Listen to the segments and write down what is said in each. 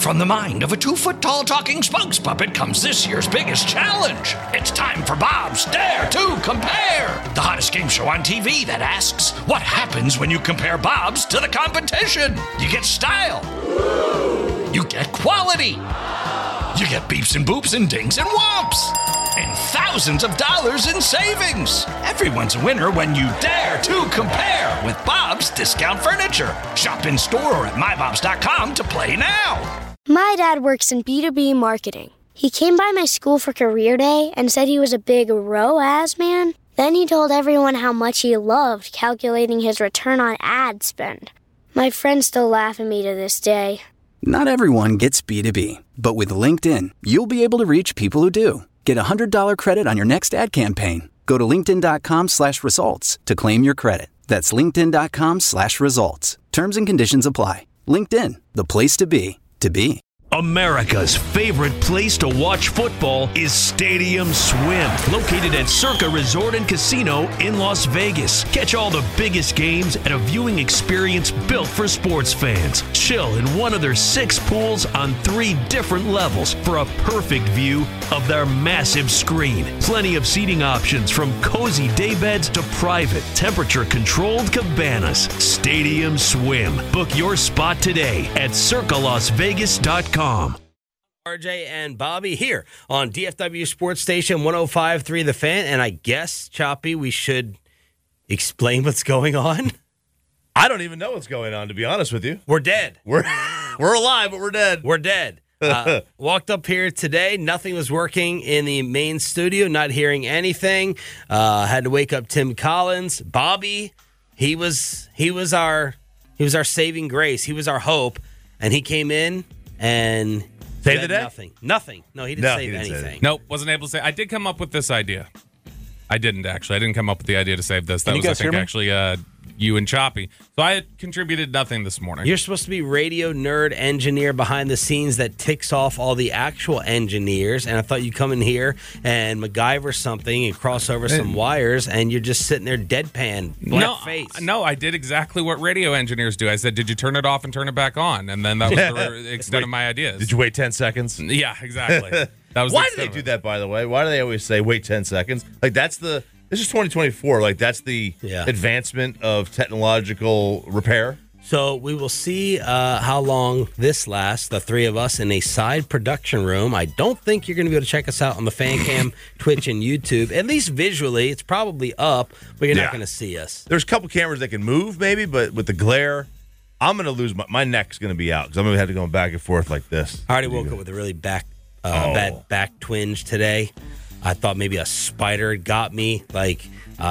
From the mind of a 2-foot-tall talking spokes puppet comes this year's biggest challenge. It's time for Bob's Dare to Compare, the hottest game show on TV that asks, what happens when you compare Bob's to the competition? You get style. You get quality. You get beeps and boops and dings and whomps. And thousands of dollars in savings. Everyone's a winner when you dare to compare with Bob's Discount Furniture. Shop in store or at mybobs.com to play now. My dad works in B2B marketing. He came by my school for career day and said he was a big ROAS man. Then he told everyone how much he loved calculating his return on ad spend. My friends still laugh at me to this day. Not everyone gets B2B, but with LinkedIn, you'll be able to reach people who do. Get a $100 credit on your next ad campaign. Go to linkedin.com/results to claim your credit. That's linkedin.com/results. Terms and conditions apply. LinkedIn, the place to be, to be. America's favorite place to watch football is Stadium Swim, located at Circa Resort and Casino in Las Vegas. Catch all the biggest games at a viewing experience built for sports fans. Chill in one of their 6 pools on 3 different levels for a perfect view of their massive screen. Plenty of seating options from cozy daybeds to private, temperature-controlled cabanas. Stadium Swim. Book your spot today at circalasvegas.com. RJ and Bobby here on DFW Sports Station 105.3 The Fan. And I guess, Choppy, we should explain what's going on. I don't even know what's going on, to be honest with you. We're dead. We're alive, but we're dead. We're dead. Walked up here today. Nothing was working in the main studio. Not hearing anything. Had to wake up Tim Collins. Bobby, he was our saving grace. He was our hope. And he came in and saved the day? Nothing. No, he didn't save anything. Nope, wasn't able to say. I did come up with this idea. I didn't, actually. I didn't come up with the idea to save this. That was, I think, actually you and Choppy. So I contributed nothing this morning. You're supposed to be radio nerd engineer behind the scenes that ticks off all the actual engineers, and I thought you'd come in here and MacGyver something and cross over some wires, and you're just sitting there deadpan, black face. No, I did exactly what radio engineers do. I said, did you turn it off and turn it back on? And then that was the extent of my ideas. Did you wait 10 seconds? Yeah, exactly. That was Why do they do that, by the way? Why do they always say wait 10 seconds? Like, this is 2024. Like, that's the advancement of technological repair. So we will see how long this lasts, the 3 of us in a side production room. I don't think you're going to be able to check us out on the Fan Cam, Twitch, and YouTube. At least visually, it's probably up, but you're not going to see us. There's a couple cameras that can move, maybe, but with the glare, I'm going to lose my neck's going to be out because I'm going to have to go back and forth like this. I already woke up with a really bad back twinge today. I thought maybe a spider got me. Like,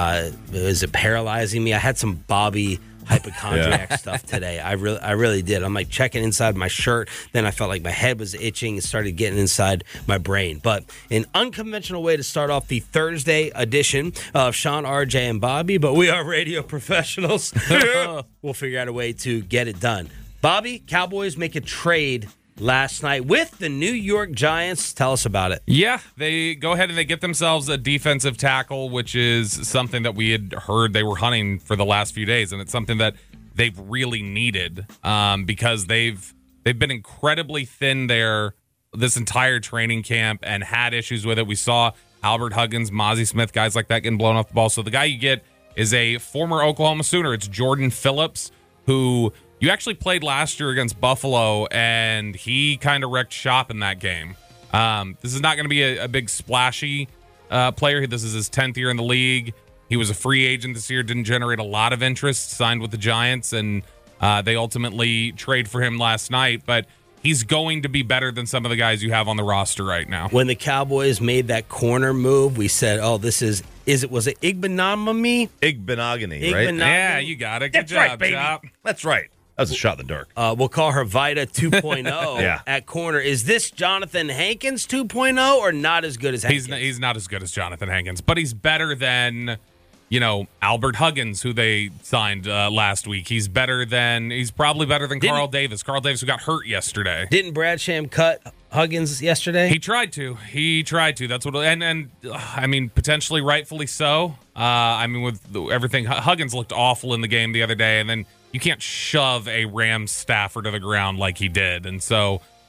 was it paralyzing me? I had some Bobby hypochondriac stuff today. I really did. I'm like checking inside my shirt. Then I felt like my head was itching. It started getting inside my brain. But an unconventional way to start off the Thursday edition of Sean, RJ, and Bobby. But we are radio professionals. We'll figure out a way to get it done. Bobby, Cowboys make a trade last night with the New York Giants. Tell us about it. Yeah, they go ahead and they get themselves a defensive tackle, which is something that we had heard they were hunting for the last few days, and it's something that they've really needed because they've been incredibly thin there this entire training camp and had issues with it. We saw Albert Huggins, Mozzie Smith, guys like that getting blown off the ball. So the guy you get is a former Oklahoma Sooner. It's Jordan Phillips, who you actually played last year against Buffalo, and he kind of wrecked shop in that game. This is not going to be a big splashy player. This is his 10th year in the league. He was a free agent this year, didn't generate a lot of interest, signed with the Giants, and they ultimately trade for him last night. But he's going to be better than some of the guys you have on the roster right now. When the Cowboys made that corner move, we said, was it Igbenogany? Igbenogany, right? Yeah, you got it. Good That's job, right, baby. Chop. That's right. That was a shot in the dark. We'll call her Vida 2.0 at corner. Is this Jonathan Hankins 2.0 or not as good as Hankins? He's not as good as Jonathan Hankins, but he's better than, Albert Huggins, who they signed last week. He's probably better than Carl Davis. Carl Davis, who got hurt yesterday. Didn't Brad Sham cut Huggins yesterday? He tried to. That's what, and I mean, potentially rightfully so. With everything, Huggins looked awful in the game the other day, and then you can't shove a Rams staffer to the ground like he did. And so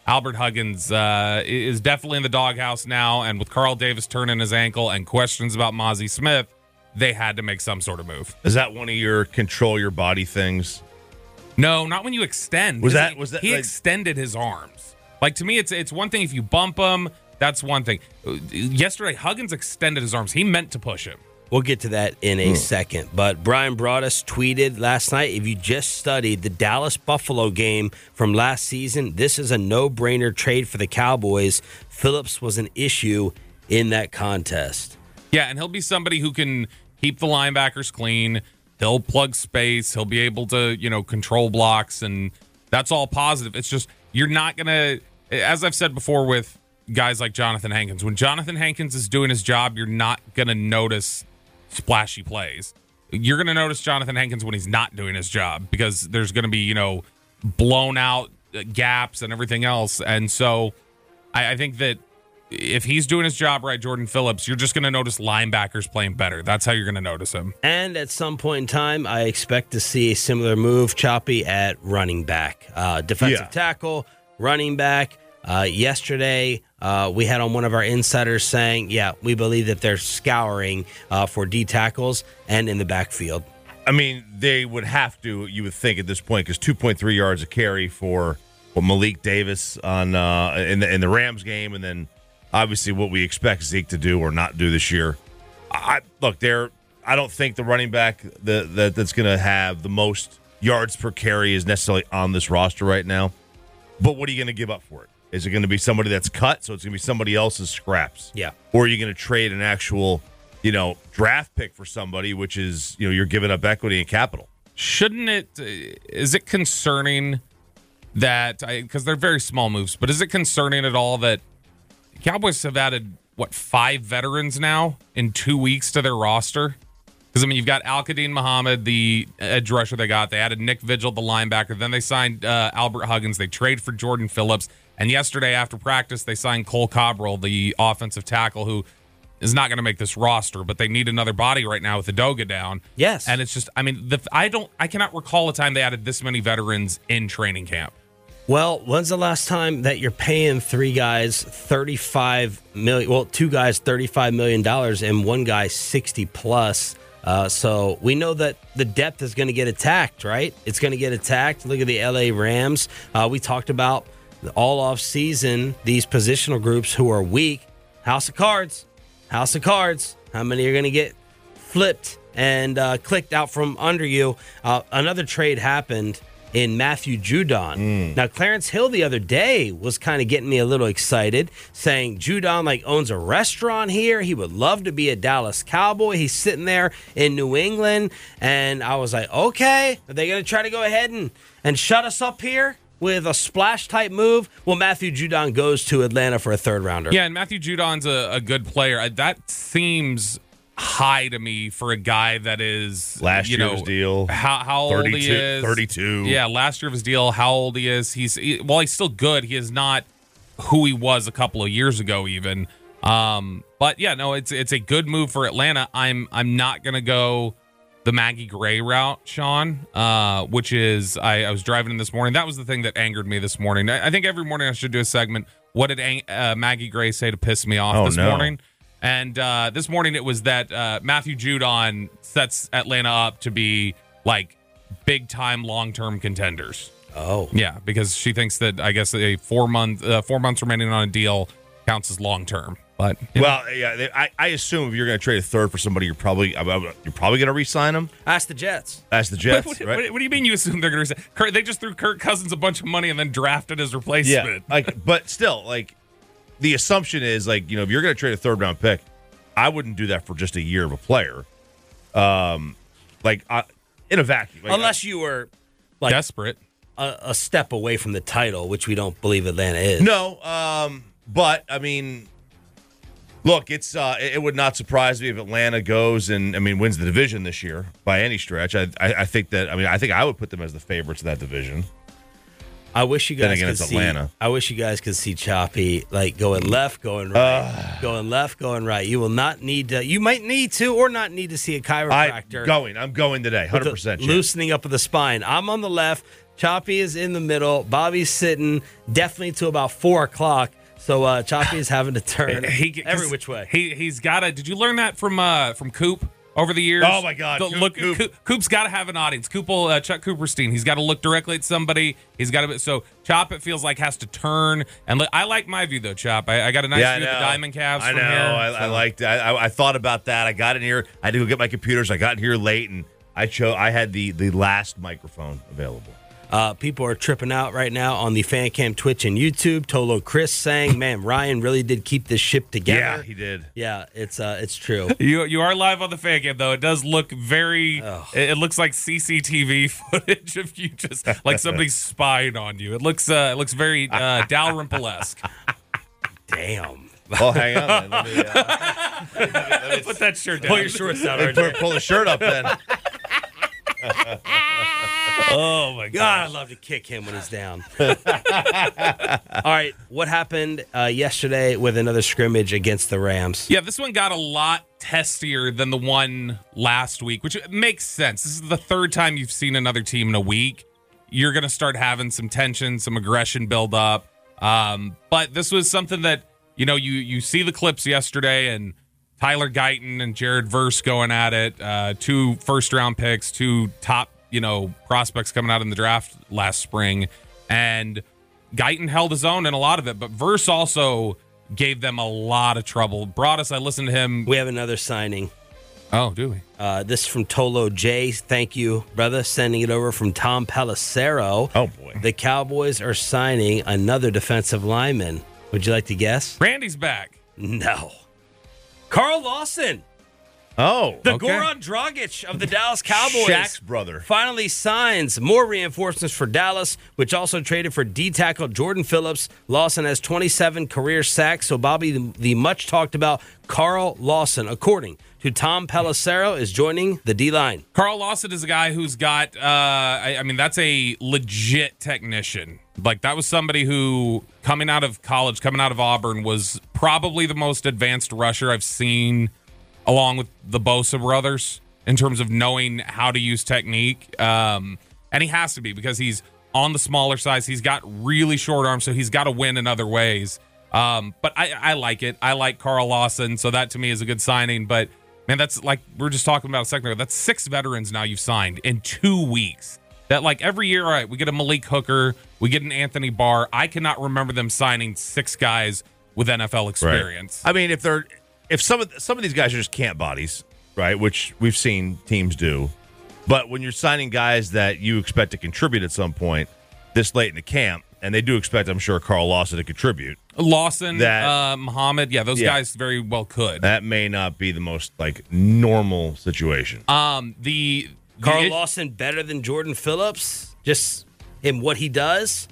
Albert Huggins is definitely in the doghouse now, and with Carl Davis turning his ankle and questions about Mozzie Smith, they had to make some sort of move. Is that one of your control your body things? No, not when you extend. Was that he extended his arms? Like, to me, it's one thing if you bump him, that's one thing. Yesterday, Huggins extended his arms. He meant to push him. We'll get to that in a second. But Brian Broaddus tweeted last night, if you just studied the Dallas-Buffalo game from last season, this is a no-brainer trade for the Cowboys. Phillips was an issue in that contest. Yeah, and he'll be somebody who can keep the linebackers clean. He'll plug space. He'll be able to, control blocks, and that's all positive. It's just you're not going to, as I've said before with guys like Jonathan Hankins, when Jonathan Hankins is doing his job, you're not going to notice splashy plays. You're going to notice Jonathan Hankins when he's not doing his job because there's going to be, blown out gaps and everything else. And so I think that if he's doing his job right, Jordan Phillips, you're just going to notice linebackers playing better. That's how you're going to notice him. And at some point in time, I expect to see a similar move, Choppy, at running back. Defensive tackle, running back. Yesterday, we had on one of our insiders saying, we believe that they're scouring for D tackles and in the backfield. I mean, they would have to, you would think at this point, because 2.3 yards a carry for Malik Davis on in the Rams game, and then obviously what we expect Zeke to do or not do this year. I don't think the running back that's going to have the most yards per carry is necessarily on this roster right now. But what are you going to give up for it? Is it going to be somebody that's cut, so it's going to be somebody else's scraps? Yeah. Or are you going to trade an actual, draft pick for somebody, which is, you're giving up equity and capital? Is it concerning that, because they're very small moves, but is it concerning at all that Cowboys have added, 5 veterans now in 2 weeks to their roster? Because, you've got Al-Qadim Muhammad, the edge rusher they got. They added Nick Vigil, the linebacker. Then they signed Albert Huggins. They traded for Jordan Phillips. And yesterday after practice, they signed Cole Cabral, the offensive tackle, who is not going to make this roster, but they need another body right now with the Udoga down. Yes. And it's just, I cannot recall a time they added this many veterans in training camp. Well, when's the last time that you're paying 3 guys $35 million? Well, 2 guys $35 million and 1 guy 60 plus. So we know that the depth is going to get attacked, right? It's going to get attacked. Look at the LA Rams. We talked about all off season, these positional groups who are weak. House of Cards. How many are going to get flipped and clicked out from under you? Another trade happened in Matthew Judon. Now, Clarence Hill the other day was kind of getting me a little excited, saying Judon owns a restaurant here. He would love to be a Dallas Cowboy. He's sitting there in New England. And I was like, okay, are they going to try to go ahead and shut us up here with a splash-type move? Well, Matthew Judon goes to Atlanta for a third-rounder. Yeah, and Matthew Judon's a good player. That seems high to me for a guy that is last year's deal. How old he is? 32. Yeah, last year of his deal. How old he is? He's still good. He is not who he was a couple of years ago, even. But yeah, no, it's a good move for Atlanta. I'm not gonna go the Maggie Gray route, Sean, which is I was driving in this morning. That was the thing that angered me this morning. I think every morning I should do a segment. What did Maggie Gray say to piss me off this morning? And this morning it was that Matthew Judon sets Atlanta up to be big-time long-term contenders. Oh. Yeah, because she thinks that, I guess, a 4 months remaining on a deal counts as long-term. But I assume if you're going to trade a third for somebody, you're probably going to re-sign them. Ask the Jets. What do you mean you assume they're going to re-sign? They just threw Kirk Cousins a bunch of money and then drafted his replacement. Yeah, but still, the assumption is, if you're going to trade a third-round pick, I wouldn't do that for just a year of a player. In a vacuum. Unless you were desperate. A step away from the title, which we don't believe Atlanta is. No, but, look, it would not surprise me if Atlanta goes and, wins the division this year by any stretch. I think I would put them as the favorites of that division. I wish you guys could see Atlanta. I wish you guys could see Choppy going left, going right, going left, going right. You will not need to. You might need to, or not need to see a chiropractor. I'm going today, 100%. Loosening up of the spine. I'm on the left. Choppy is in the middle. Bobby's sitting definitely to about 4 o'clock. So Choppy is having to turn every which way. He's got to. Did you learn that from Coop over the years? Oh my God, Coop's got to have an audience. Chuck Cooperstein. He's got to look directly at somebody. He's got to. So Chop, it feels like, has to turn and look. I like my view though, Chop. I got a nice view of the Diamond Calves. I know. From here, I liked it. I thought about that. I got in here. I had to go get my computers. I got in here late, and I had the last microphone available. People are tripping out right now on the Fan Cam Twitch and YouTube. Tolo Chris saying, "Man, Ryan really did keep this ship together." Yeah, he did. Yeah, it's true. You are live on the Fan Cam though. It does look very. It looks like CCTV footage of you, just like somebody's spying on you. It looks very Dalrymple-esque. Damn. Well, hang on. Let me put that shirt down. Pull your shorts down. pull the shirt up then. Oh my God! I'd love to kick him when he's down. All right, what happened yesterday with another scrimmage against the Rams? Yeah, this one got a lot testier than the one last week, which makes sense. This is the third time you've seen another team in a week. You're going to start having some tension, some aggression build up. But this was something that, you see the clips yesterday, and Tyler Guyton and Jared Verse going at it, 2 first-round picks, 2 top prospects coming out in the draft last spring, and Guyton held his own in a lot of it, but Verse also gave them a lot of trouble. I listened to him. We have another signing. Oh, do we? This is from Tolo J. Thank you, brother. Sending it over from Tom Pelissero. Oh, boy. The Cowboys are signing another defensive lineman. Would you like to guess? Randy's back. No. Carl Lawson. Oh, the Goran Dragic of the Dallas Cowboys. Shaq's brother. Finally signs more reinforcements for Dallas, which also traded for D-tackle Jordan Phillips. Lawson has 27 career sacks, so Bobby, the much-talked-about Carl Lawson, according to Tom Pelissero, is joining the D-line. Carl Lawson is a guy who's got, that's a legit technician. Like, that was somebody who, coming out of college, coming out of Auburn, was probably the most advanced rusher I've seen, along with the Bosa brothers, in terms of knowing how to use technique. And he has to be, because he's on the smaller size. He's got really short arms, so he's got to win in other ways. But I like it. I like Carl Lawson, so that to me is a good signing. But, man, that's like we were just talking about a second ago. That's 6 veterans now you've signed in 2 weeks. That, like, every year, all right, we get a Malik Hooker, we get an Anthony Barr. I cannot remember them signing 6 guys with NFL experience. Right. I mean, if some of these guys are just camp bodies, right, which we've seen teams do, but when you're signing guys that you expect to contribute at some point this late in the camp, and they do expect, I'm sure, Carl Lawson to contribute. Muhammad, those guys very well could. That may not be the most, normal situation. Carl Lawson better than Jordan Phillips, just in what he does?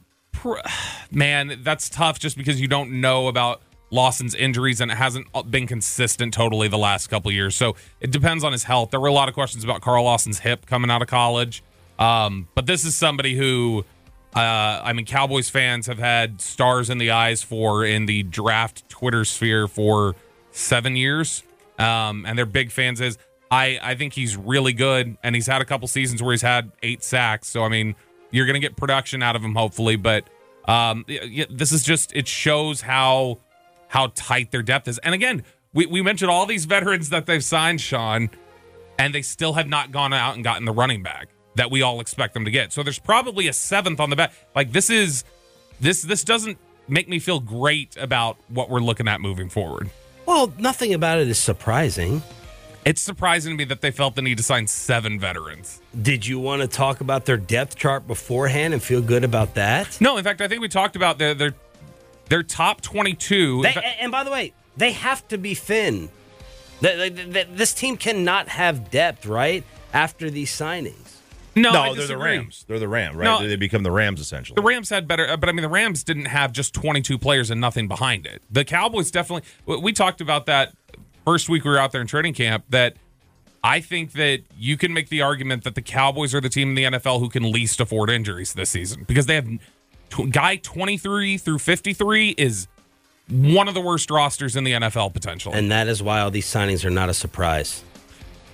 Man, that's tough just because you don't know about Lawson's injuries, and it hasn't been consistent totally the last couple of years. So it depends on his health. There were a lot of questions about Carl Lawson's hip coming out of college. But this is somebody who, Cowboys fans have had stars in the eyes for in the draft Twitter sphere for 7 years. And they're big fans. I think he's really good, and he's had a couple seasons where he's had 8 sacks. So, you're going to get production out of him, hopefully. But this is just, it shows how tight their depth is. And again, we mentioned all these veterans that they've signed, Sean, and they still have not gone out and gotten the running back that we all expect them to get. So there's probably a 7th on the back. Like, this doesn't make me feel great about what we're looking at moving forward. Well, nothing about it is surprising. It's surprising to me that they felt the need to sign 7 veterans. Did you want to talk about their depth chart beforehand and feel good about that? No, in fact, I think we talked about their top 22. And by the way, they have to be thin. This team cannot have depth, right, after these signings. No, they're the Rams. They're the Rams, right? No, they become the Rams, essentially. The Rams had better, but the Rams didn't have just 22 players and nothing behind it. The Cowboys definitely, we talked about that first week we were out there in training camp, that I think that you can make the argument that the Cowboys are the team in the NFL who can least afford injuries this season, because they have guy 23 through 53 is one of the worst rosters in the NFL potentially. And that is why all these signings are not a surprise.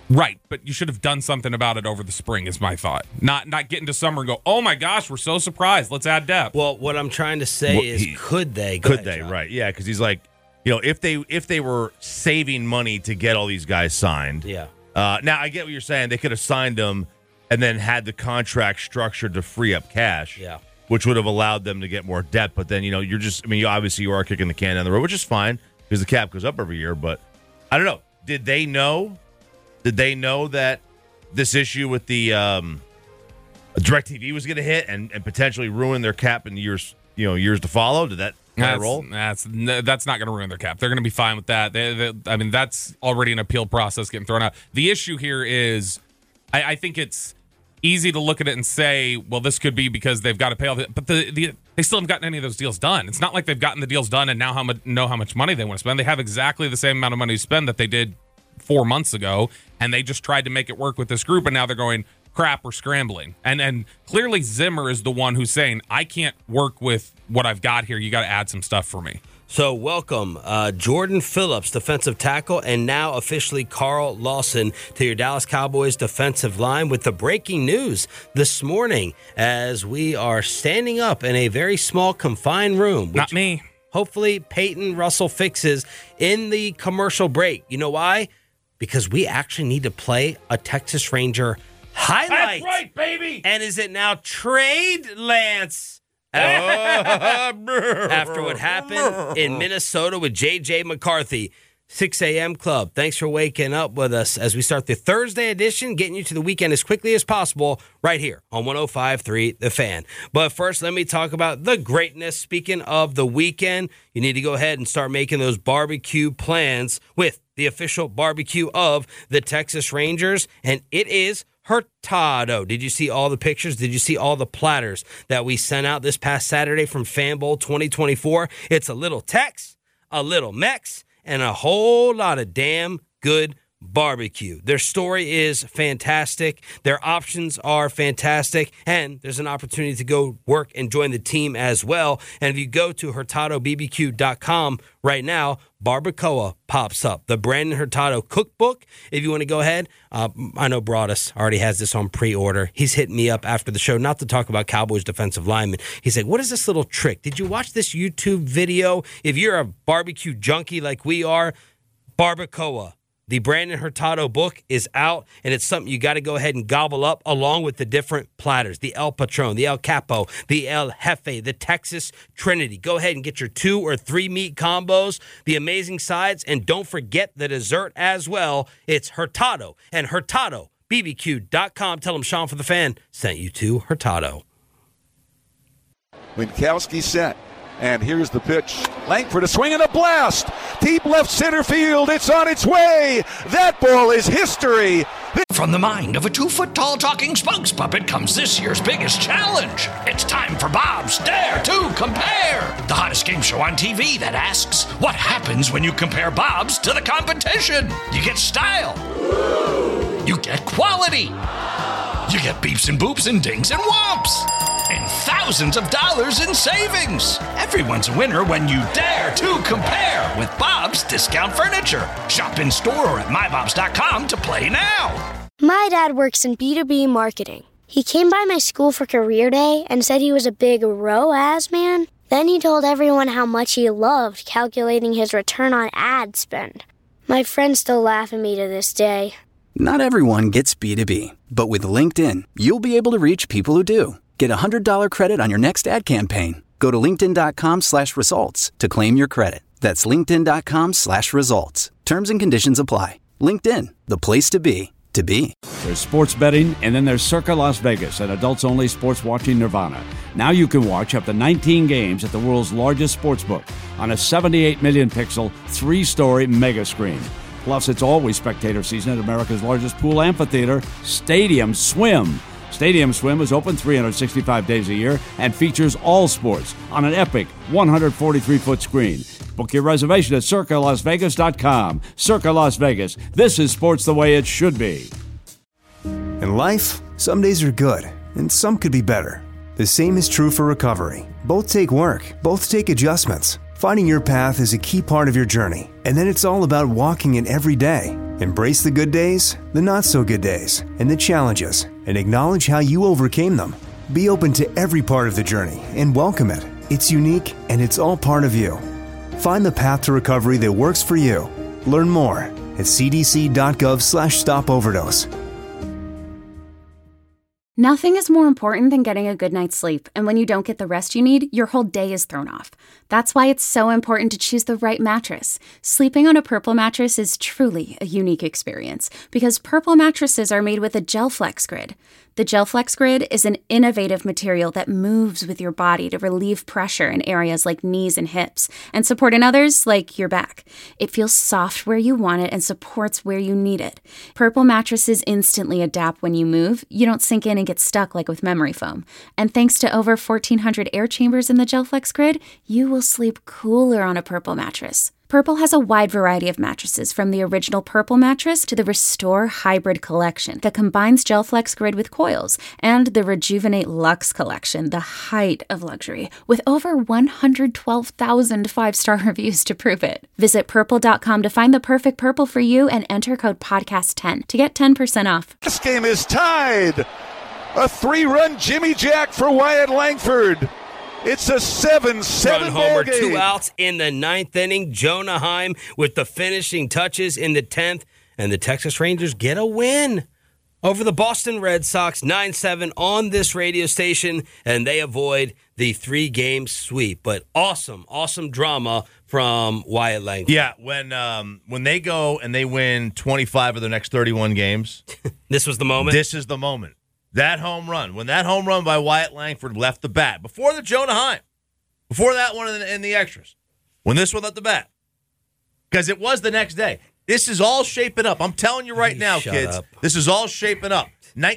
Right, but you should have done something about it over the spring is my thought. Not get into summer and go, oh my gosh, we're so surprised. Let's add depth. Well, what I'm trying to say is could they? Could they, right. Yeah, because he's like, if they were saving money to get all these guys signed. Yeah. Now, I get what you're saying. They could have signed them and then had the contract structured to free up cash. Yeah. Which would have allowed them to get more depth. But then, you obviously you are kicking the can down the road, which is fine because the cap goes up every year. But I don't know. Did they know? Did they know that this issue with the DirecTV was going to hit and potentially ruin their cap in years to follow? Did that roll? That's not going to ruin their cap. They're going to be fine with that. That's already an appeal process getting thrown out. The issue here is, I think it's easy to look at it and say, well, this could be because they've got to pay all the, but they still haven't gotten any of those deals done. It's not like they've gotten the deals done and now know how much money they want to spend. They have exactly the same amount of money to spend that they did 4 months ago, and they just tried to make it work with this group, and now they're going, crap, we're scrambling. And clearly Zimmer is the one who's saying, I can't work with what I've got here. You got to add some stuff for me. So welcome Jordan Phillips, defensive tackle, and now officially Carl Lawson to your Dallas Cowboys defensive line with the breaking news this morning as we are standing up in a very small confined room. Not me. Hopefully Peyton Russell fixes in the commercial break. You know why? Because we actually need to play a Texas Ranger highlight. That's right, baby. And is it now trade Lance? After what happened in Minnesota with J.J. McCarthy. 6 a.m. Club. Thanks for waking up with us as we start the Thursday edition, getting you to the weekend as quickly as possible right here on 105.3 The Fan. But first, let me talk about the greatness. Speaking of the weekend, you need to go ahead and start making those barbecue plans with the official barbecue of the Texas Rangers, and it is Hurtado. Did you see all the pictures? Did you see all the platters that we sent out this past Saturday from Fan Bowl 2024? It's a little Tex, a little Mex, and a whole lot of damn good barbecue. Their story is fantastic. Their options are fantastic. And there's an opportunity to go work and join the team as well. And if you go to HurtadoBBQ.com right now, Barbacoa pops up. The Brandon Hurtado cookbook. If you want to go ahead, I know Broadus already has this on pre-order. He's hitting me up after the show, not to talk about Cowboys defensive linemen. He's like, what is this little trick? Did you watch this YouTube video? If you're a barbecue junkie like we are, Barbacoa. The Brandon Hurtado book is out, and it's something you got to go ahead and gobble up along with the different platters, the El Patron, the El Capo, the El Jefe, the Texas Trinity. Go ahead and get your 2 or 3 meat combos, the amazing sides, and don't forget the dessert as well. It's Hurtado and HurtadoBBQ.com. Tell them Sean for the Fan sent you to Hurtado. Winkowski set. And here's the pitch. Langford a swing and a blast. Deep left center field. It's on its way. That ball is history. From the mind of a 2-foot-tall talking spokes puppet comes this year's biggest challenge. It's time for Bob's Dare to Compare, the hottest game show on TV that asks, what happens when you compare Bob's to the competition? You get style. You get quality. You get beeps and boops and dings and whomps. And thousands of dollars in savings. Everyone's a winner when you dare to compare with Bob's Discount Furniture. Shop in store or at mybobs.com to play now. My dad works in B2B marketing. He came by my school for career day and said he was a big ROAS man. Then he told everyone how much he loved calculating his return on ad spend. My friends still laugh at me to this day. Not everyone gets B2B, but with LinkedIn, you'll be able to reach people who do. Get a $100 credit on your next ad campaign. Go to linkedin.com/results to claim your credit. That's linkedin.com/results. Terms and conditions apply. LinkedIn, the place to be, to be. There's sports betting, and then there's Circa Las Vegas, an adults-only sports watching nirvana. Now you can watch up to 19 games at the world's largest sportsbook on a 78 million pixel, 3-story mega screen. Plus, it's always spectator season at America's largest pool amphitheater, Stadium Swim. Stadium Swim is open 365 days a year and features all sports on an epic 143-foot screen. Book your reservation at CircaLasVegas.com. Circa Las Vegas. This is sports the way it should be. In life, some days are good, and some could be better. The same is true for recovery. Both take work. Both take adjustments. Finding your path is a key part of your journey, and then it's all about walking it every day. Embrace the good days, the not-so-good days, and the challenges, and acknowledge how you overcame them. Be open to every part of the journey and welcome it. It's unique, and it's all part of you. Find the path to recovery that works for you. Learn more at cdc.gov/stopoverdose. Nothing is more important than getting a good night's sleep, and when you don't get the rest you need, your whole day is thrown off. That's why it's so important to choose the right mattress. Sleeping on a Purple mattress is truly a unique experience because Purple mattresses are made with a GelFlex Grid. The GelFlex Grid is an innovative material that moves with your body to relieve pressure in areas like knees and hips and support in others like your back. It feels soft where you want it and supports where you need it. Purple mattresses instantly adapt when you move. You don't sink in and get stuck like with memory foam. And thanks to over 1,400 air chambers in the GelFlex Grid, you will sleep cooler on a Purple mattress. Purple has a wide variety of mattresses, from the original Purple mattress to the Restore Hybrid collection that combines GelFlex Grid with coils, and the Rejuvenate Luxe collection, the height of luxury, with over 112,000 five-star reviews to prove it. Visit Purple.com to find the perfect Purple for you and enter code podcast10 to get 10% off. This game is tied. A 3-run Jimmy Jack for Wyatt Langford. It's a 7-7 homer, ball game. 2 outs in the 9th inning. Jonah Heim with the finishing touches in the 10th, and the Texas Rangers get a win over the Boston Red Sox, 9-7 on this radio station, and they avoid the 3-game sweep. But awesome drama from Wyatt Langford. Yeah, when they go and they win 25 of their next 31 games. This was the moment? This is the moment. That home run, when that home run by Wyatt Langford left the bat, before the Jonah Heim, before that one in the extras, when this one left the bat, because it was the next day. This is all shaping up. I'm telling you right now, kids, this is all shaping up.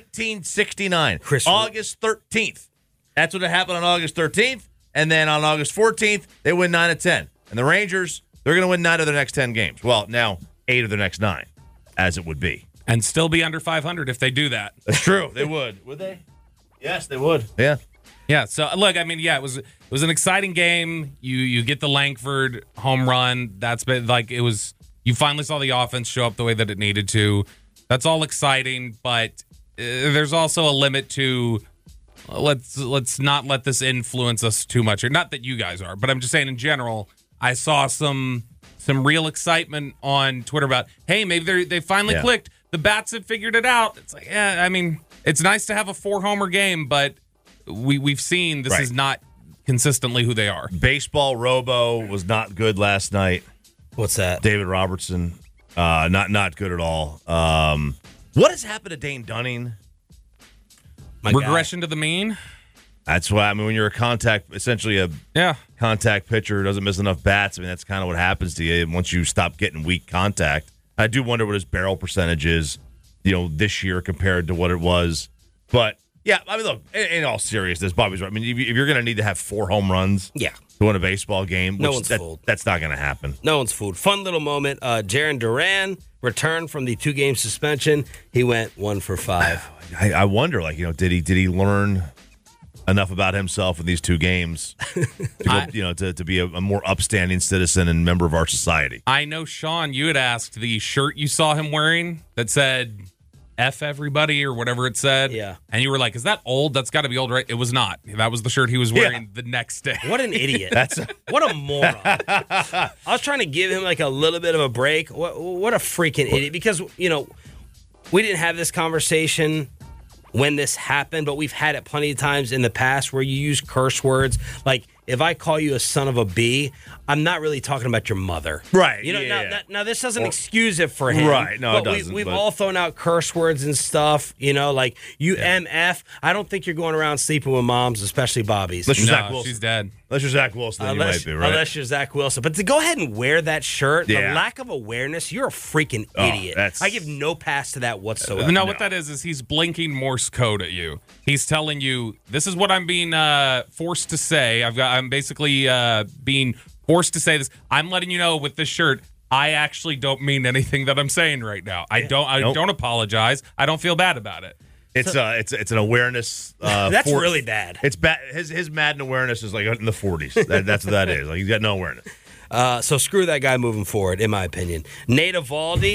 1969, August 13th. That's what happened on August 13th, and then on August 14th, they win 9-10. And the Rangers, they're going to win 9 of their next 10 games. Well, now 8 of their next 9, as it would be. And still be under 500 if they do that. That's true. They would. Would they? Yes, they would. Yeah. Yeah. So look, I mean, yeah, it was an exciting game. You get the Langford home run. That's been like it was. You finally saw the offense show up the way that it needed to. That's all exciting, but there's also a limit to let's not let this influence us too much. Or not that you guys are, but I'm just saying in general. I saw some real excitement on Twitter about, hey, maybe they finally clicked. The bats have figured it out. It's like, yeah, I mean, it's nice to have a 4-homer game, but we've seen this is not consistently who they are. Baseball Robo was not good last night. What's that? David Robertson, not good at all. What has happened to Dane Dunning? Regression to the mean? That's why, I mean, when you're essentially a contact pitcher, doesn't miss enough bats, I mean, that's kind of what happens to you once you stop getting weak contact. I do wonder what his barrel percentage is, this year compared to what it was. But, yeah, I mean, look, in all seriousness, Bobby's right. I mean, if you're going to need to have 4 home runs to win a baseball game, fooled. That's not going to happen. No one's fooled. Fun little moment. Jarren Duran returned from the 2-game suspension. He went 1 for 5. I wonder, did he learn enough about himself in these 2 games to be a more upstanding citizen and member of our society? I know, Sean, you had asked the shirt you saw him wearing that said F everybody or whatever it said. Yeah. And you were like, is that old? That's got to be old, right? It was not. That was the shirt he was wearing the next day. What an idiot. What a moron. I was trying to give him like a little bit of a break. What a freaking idiot. Because, we didn't have this conversation when this happened, but we've had it plenty of times in the past where you use curse words. Like, if I call you a son of a bee, I'm not really talking about your mother. Right. Now this doesn't excuse it for him. Right. No, but it doesn't. We've all thrown out curse words and stuff, like you MF. I don't think you're going around sleeping with moms, especially Bobby's. Unless you're Zach Wilson. She's dead. Unless you're Zach Wilson, then you might be, right? Unless you're Zach Wilson. But to go ahead and wear that shirt, the lack of awareness, you're a freaking idiot. I give no pass to that whatsoever. No, what that is he's blinking Morse code at you. He's telling you, this is what I'm being forced to say. I'm basically being forced to say this. I'm letting you know with this shirt, I actually don't mean anything that I'm saying right now. I don't apologize. I don't feel bad about it. It's an awareness. That's really bad. It's bad. His Madden awareness is like in the 40s. That's what that is. Like, he's got no awareness. So screw that guy moving forward, in my opinion. Nate Eovaldi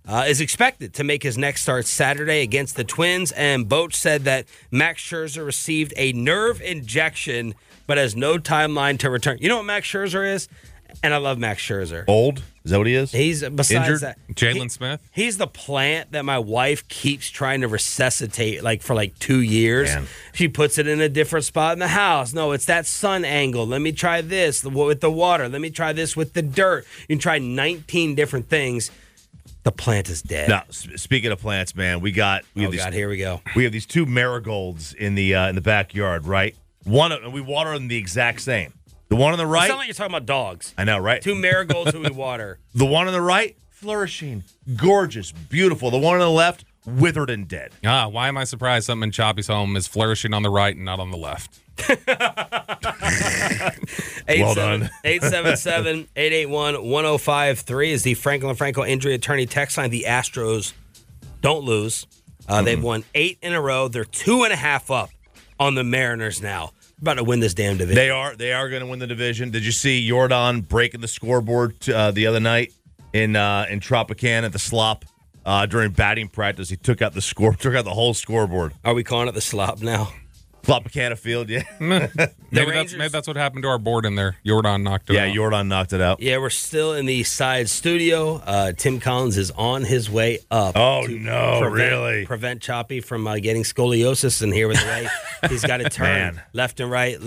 is expected to make his next start Saturday against the Twins. And Boch said that Max Scherzer received a nerve injection but has no timeline to return. You know what Max Scherzer is? And I love Max Scherzer. Old? Is that what he is? He's, besides Injured? that, Jalen Smith? He's the plant that my wife keeps trying to resuscitate for 2 years. Man. She puts it in a different spot in the house. No, it's that sun angle. Let me try this with the water. Let me try this with the dirt. You can try 19 different things. The plant is dead. Now, speaking of plants, man, we have here we go. We have these 2 marigolds in the backyard, right? And we water them the exact same. The one on the right. It sounds like you're talking about dogs. I know, right? 2 marigolds who we water. The one on the right, flourishing, gorgeous, beautiful. The one on the left, withered and dead. Why am I surprised something in Choppy's home is flourishing on the right and not on the left? Well done. 877-881-1053 is the Franklin Franco injury attorney text line. The Astros don't lose. They've won 8 in a row. They're 2.5 up on the Mariners now. About to win this damn division. They are going to win the division. Did you see Jordan breaking the scoreboard the other night in Tropicana at the Slop during batting practice? He took out the whole scoreboard. Are we calling it the Slop now? Tropicana Field, yeah. maybe that's what happened to our board in there. Jordan knocked it out. Yeah, Jordan knocked it out. Yeah, we're still in the side studio. Tim Collins is on his way up. Oh, no, really? Prevent Choppy from getting scoliosis in here with the way he's got to turn left and right.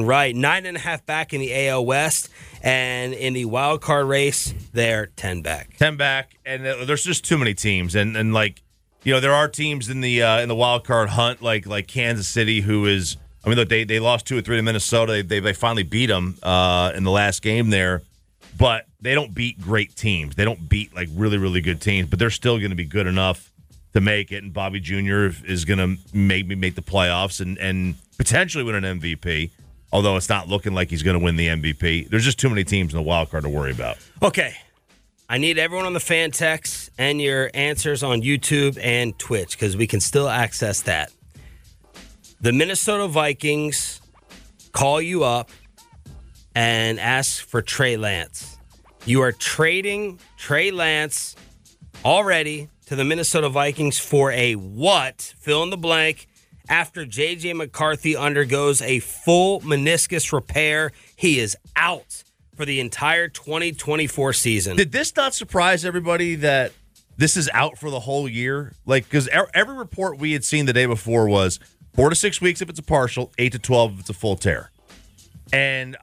9.5 back in the AL West. And in the wild card race, they're 10 back. 10 back, and there's just too many teams. And there are teams in the wild card hunt like Kansas City, who is, look, they lost 2 or 3 to Minnesota. They finally beat them in the last game there, but they don't beat great teams. They don't beat really, really good teams, but they're still going to be good enough to make it. And Bobby Jr. is going to maybe make the playoffs and potentially win an MVP. Although it's not looking like he's going to win the MVP. There's just too many teams in the wild card to worry about. Okay. I need everyone on the fan text and your answers on YouTube and Twitch because we can still access that. The Minnesota Vikings call you up and ask for Trey Lance. You are trading Trey Lance already to the Minnesota Vikings for a what? Fill in the blank. After J.J. McCarthy undergoes a full meniscus repair, he is out for the entire 2024 season. Did this not surprise everybody that this is out for the whole year? Because every report we had seen the day before was 4 to 6 weeks if it's a partial, 8 to 12 if it's a full tear. And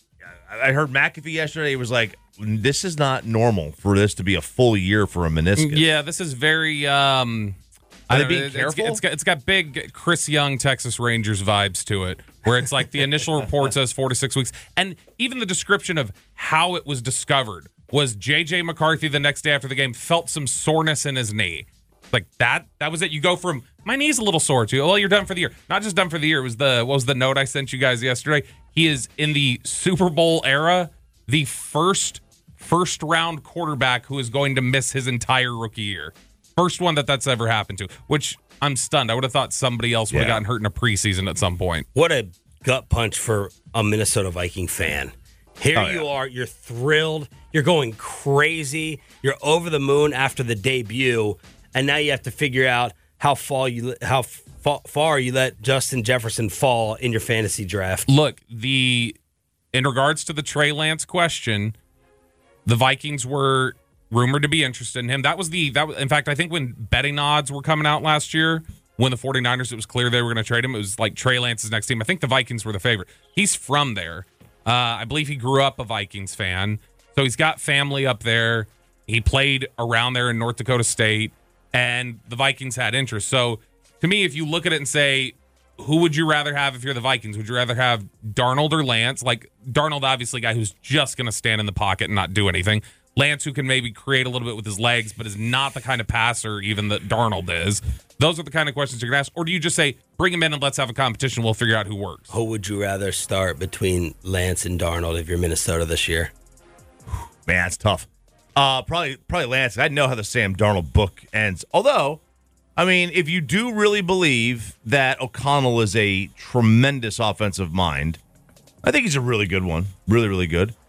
I heard McAfee yesterday. He was like, this is not normal for this to be a full year for a meniscus. Yeah, this is very... Are they being careful? It's got big Chris Young, Texas Rangers vibes to it, where it's like the initial report says 4 to 6 weeks. And even the description of how it was discovered was J.J. McCarthy the next day after the game felt some soreness in his knee. Like that was it. You go from, my knee's a little sore to, well, you're done for the year. Not just done for the year. It was what was the note I sent you guys yesterday? He is in the Super Bowl era, the first round quarterback who is going to miss his entire rookie year. First one that's ever happened to, which I'm stunned. I would have thought somebody else would have gotten hurt in a preseason at some point. What a gut punch for a Minnesota Viking fan. Here you are. You're thrilled. You're going crazy. You're over the moon after the debut. And now you have to figure out how far you let Justin Jefferson fall in your fantasy draft. Look, in regards to the Trey Lance question, the Vikings were rumored to be interested in him. In fact, I think when betting odds were coming out last year, when the 49ers, it was clear they were going to trade him. It was like Trey Lance's next team. I think the Vikings were the favorite. He's from there. I believe he grew up a Vikings fan. So he's got family up there. He played around there in North Dakota State, and the Vikings had interest. So to me, if you look at it and say, who would you rather have if you're the Vikings? Would you rather have Darnold or Lance? Like Darnold, obviously a guy who's just going to stand in the pocket and not do anything. Lance, who can maybe create a little bit with his legs, but is not the kind of passer even that Darnold is. Those are the kind of questions you're going to ask. Or do you just say, bring him in and let's have a competition. We'll figure out who works. Who would you rather start between Lance and Darnold if you're Minnesota this year? Man, it's tough. Probably Lance. I know how the Sam Darnold book ends. Although, if you do really believe that O'Connell is a tremendous offensive mind, I think he's a really good one. Really, really good.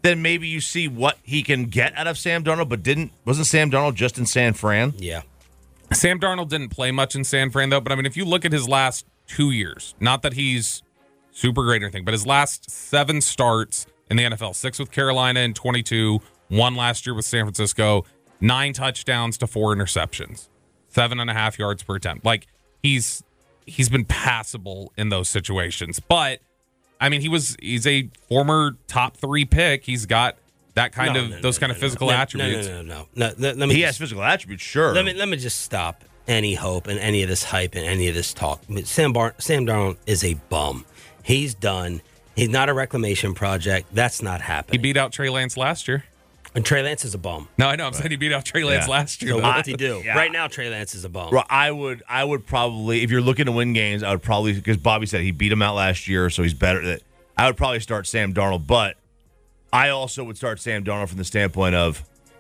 then maybe you see what he can get out of Sam Darnold, but wasn't Sam Darnold just in San Fran? Yeah. Sam Darnold didn't play much in San Fran, though. But, I mean, if you look at his last 2 years, not that he's super great or anything, but his last 7 starts in the NFL, 6 with Carolina in 22, 1 last year with San Francisco, 9 touchdowns to 4 interceptions, 7.5 yards per attempt. Like, he's been passable in those situations. But, I mean, he's a former top 3 pick. He's got that kind of physical attributes. No. He has physical attributes, sure. Let me just stop any hope and any of this hype and any of this talk. Sam Darnold is a bum. He's done. He's not a reclamation project. That's not happening. He beat out Trey Lance last year. And Trey Lance is a bum. No, I know. I'm saying he beat out Trey Lance last year. So what did he do? Yeah. Right now, Trey Lance is a bum. Well, I would probably, if you're looking to win games, I would probably, because Bobby said he beat him out last year, so he's better. I would probably start Sam Darnold, but I also would start Sam Darnold from the standpoint of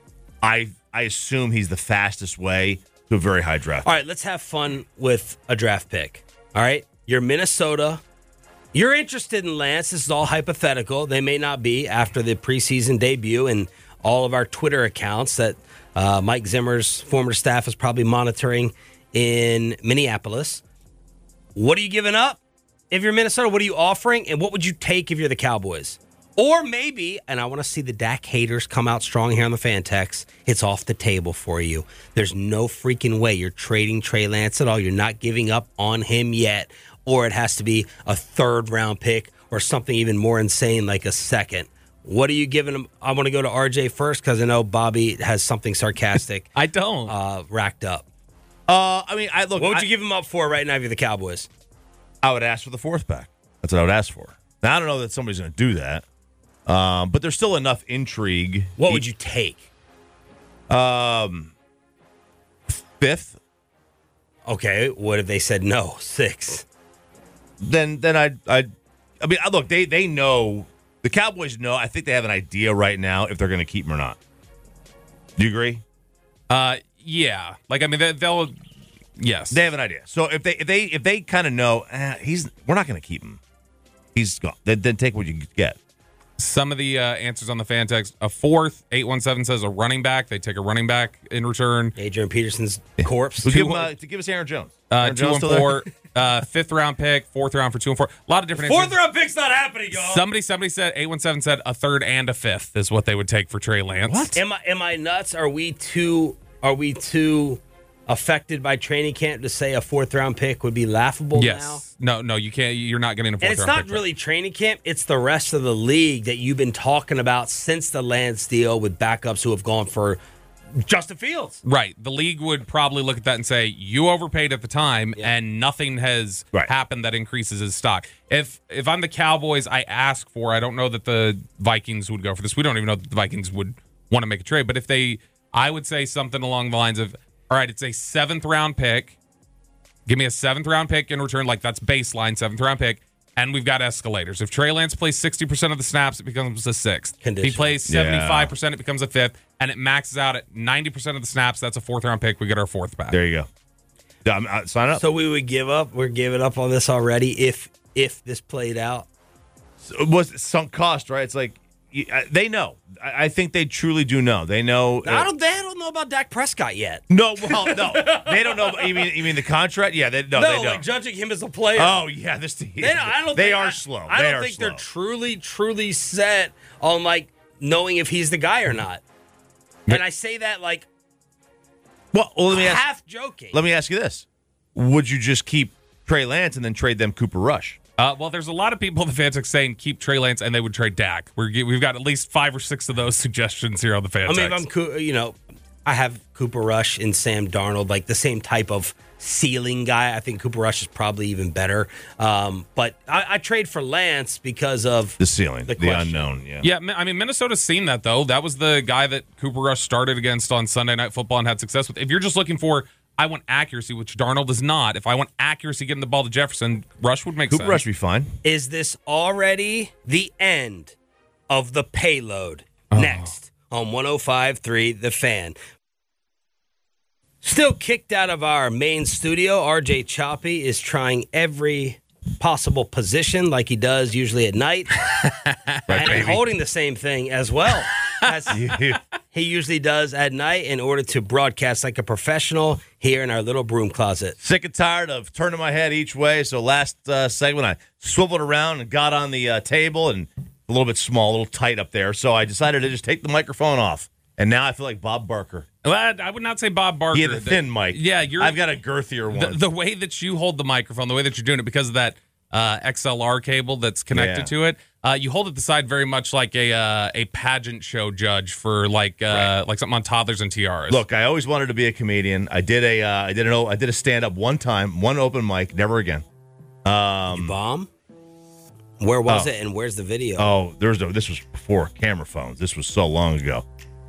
I assume he's the fastest way to a very high draft. All right, let's have fun with a draft pick. All right, you're Minnesota. You're interested in Lance. This is all hypothetical. They may not be after the preseason debut and all of our Twitter accounts that Mike Zimmer's former staff is probably monitoring in Minneapolis. What are you giving up if you're Minnesota? What are you offering? And what would you take if you're the Cowboys? Or maybe, and I want to see the Dak haters come out strong here on the fan text, it's off the table for you. There's no freaking way you're trading Trey Lance at all. You're not giving up on him yet. Or it has to be a 3rd-round pick or something even more insane like a 2nd. What are you giving him? I want to go to RJ first because I know Bobby has something sarcastic. I don't. Racked up. What would you give him up for right now if you're the Cowboys? I would ask for the 4th back. That's what I would ask for. Now, I don't know that somebody's going to do that, but there's still enough intrigue. What would you take? 5th. Okay. What if they said no? 6th. Then look, they know. The Cowboys know. I think they have an idea right now if they're going to keep him or not. Do you agree? Yeah. Like, I mean, they'll. Yes, they have an idea. So if they kind of know we're not going to keep him, he's gone. Then take what you get. Some of the answers on the fan text: a 4th, 817 says a running back. They take a running back in return. Adrian Peterson's corpse. To give us Aaron Jones. 2 and 4, 5th round pick, 4th round for 2 and 4. A lot of different. 4th round pick's not happening, y'all. Somebody said 817 said a 3rd and a 5th is what they would take for Trey Lance. What? Am I nuts? Are we too affected by training camp to say a 4th round pick would be laughable now? No, you can't. You're not getting a 4th round pick. And it's not really training camp. It's the rest of the league that you've been talking about since the Lance deal with backups who have gone for Justin Fields. Right. The league would probably look at that and say, you overpaid at the time, and nothing has happened that increases his stock. If I'm the Cowboys, I ask for, I don't know that the Vikings would go for this. We don't even know that the Vikings would want to make a trade. But I would say something along the lines of, all right, it's a 7th round pick. Give me a 7th round pick in return. Like, that's baseline 7th round pick. And we've got escalators. If Trey Lance plays 60% of the snaps, it becomes a 6th. If he plays 75%, it becomes a 5th. And it maxes out at 90% of the snaps. That's a 4th round pick. We get our 4th back. There you go. Sign up. So we would give up. We're giving up on this already if this played out. It was sunk cost, right? It's like, they know. I think they truly do know. They know. They don't know about Dak Prescott yet. No, they don't know. You mean the contract? Yeah, they don't. Like judging him as a player. Oh yeah, they are slow. I don't think they're truly set on like knowing if he's the guy or not. And I say that like, let me half joking. Let me ask you this: would you just keep Trey Lance and then trade them Cooper Rush? Well, there's a lot of people in the fan text saying keep Trey Lance and they would trade Dak. We've got at least 5 or 6 of those suggestions here on the fan text. I mean, I have Cooper Rush and Sam Darnold, like the same type of ceiling guy. I think Cooper Rush is probably even better. But I trade for Lance because of the ceiling, the unknown. Yeah, I mean, Minnesota's seen that, though. That was the guy that Cooper Rush started against on Sunday Night Football and had success with. If you're just looking for, I want accuracy, which Darnold is not. If I want accuracy getting the ball to Jefferson, Rush would make sense. Cooper Rush would be fine. Is this already the end of the payload? Next on 105.3 The Fan. Still kicked out of our main studio, RJ Choppy is trying every possible position like he does usually at night, and holding the same thing as well as he usually does at night in order to broadcast like a professional here in our little broom closet. Sick and tired of turning my head each way. So last segment, I swiveled around and got on the table, and a little bit small, a little tight up there. So I decided to just take the microphone off. And now I feel like Bob Barker. Well, I would not say Bob Barker. Yeah, the thin mic. Yeah, I've got a girthier one. The way that you hold the microphone, the way that you're doing it, because of that XLR cable that's connected to it, you hold it the side very much like a pageant show judge for like something on Toddlers and Tiaras. Look, I always wanted to be a comedian. I did a stand up one time, one open mic, never again. You bomb? Where was it, and where's the video? Oh, this was before camera phones. This was so long ago.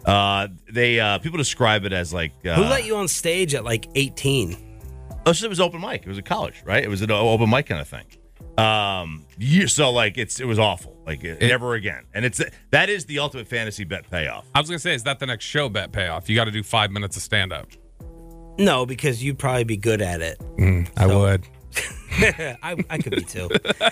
People describe it as like who let you on stage at like 18? Oh, so it was open mic. It was a college, right? It was an open mic kind of thing. So like it was awful. Like never again. And that is the ultimate fantasy bet payoff. I was gonna say, is that the next show bet payoff? You got to do 5 minutes of stand up. No, because you'd probably be good at it. I would. I could be too.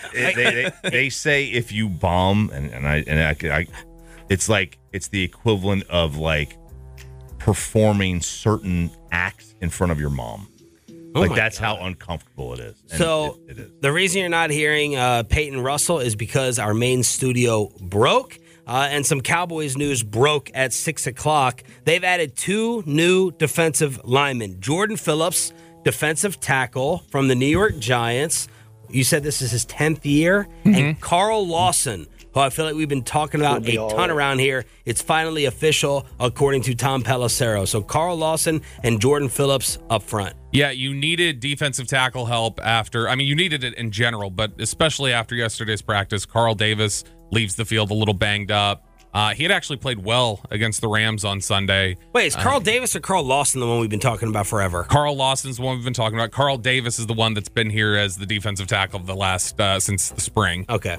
They say if you bomb, and I it's like it's the equivalent of like performing certain acts in front of your mom. That's how uncomfortable it is. And so it is. The reason you're not hearing Peyton Russell is because our main studio broke. And some Cowboys news broke at 6 o'clock. They've added 2 new defensive linemen. Jordan Phillips, defensive tackle from the New York Giants. You said this is his 10th year. Mm-hmm. And Carl Lawson, who I feel like we've been talking about a ton around here. It's finally official, according to Tom Pelissero. So Carl Lawson and Jordan Phillips up front. Yeah, you needed defensive tackle help you needed it in general, but especially after yesterday's practice. Carl Davis leaves the field a little banged up. He had actually played well against the Rams on Sunday. Wait, is Carl Davis or Carl Lawson the one we've been talking about forever? Carl Lawson's the one we've been talking about. Carl Davis is the one that's been here as the defensive tackle of the last since the spring. Okay.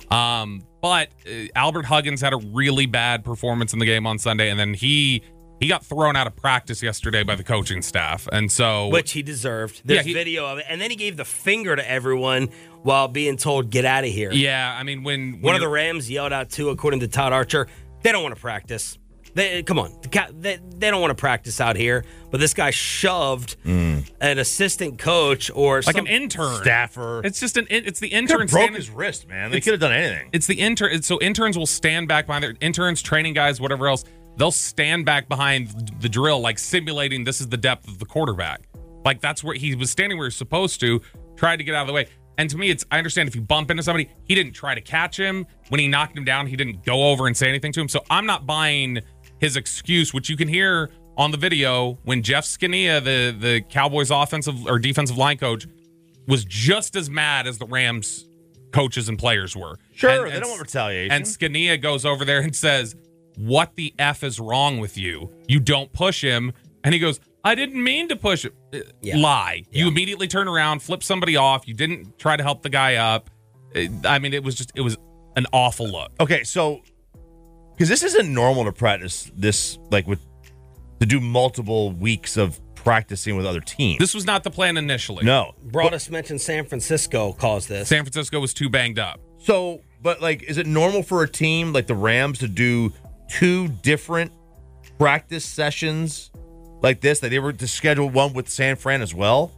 But Albert Huggins had a really bad performance in the game on Sunday, and then he got thrown out of practice yesterday by the coaching staff, and so which he deserved. There's video of it, and then he gave the finger to everyone while being told, "Get out of here." Yeah, I mean when one of the Rams yelled out too, according to Todd Archer, they don't want to practice. They don't want to practice out here. But this guy shoved an assistant coach or like an intern, staffer. It's just it's the intern. Broke his wrist, man. They could have done anything. It's the intern. So interns will stand back behind their interns, training guys, whatever else. They'll stand back behind the drill, like simulating this is the depth of the quarterback. Like that's where he was standing where he's supposed to, tried to get out of the way. And to me, I understand if you bump into somebody, he didn't try to catch him. When he knocked him down, he didn't go over and say anything to him. So I'm not buying his excuse, which you can hear on the video when Jeff Scania, the Cowboys offensive or defensive line coach, was just as mad as the Rams coaches and players were. Sure, they don't want retaliation. And Scania goes over there and says, "What the F is wrong with you? You don't push him." And he goes, "I didn't mean to push him." Lie. Yeah. You immediately turn around, flip somebody off. You didn't try to help the guy up. I mean, it was an awful look. Okay, so because this isn't normal to practice this, to do multiple weeks of practicing with other teams. This was not the plan initially. No. Broadus mentioned San Francisco caused this. San Francisco was too banged up. So, but is it normal for a team like the Rams to do 2 different practice sessions like this? That they were to schedule one with San Fran as well?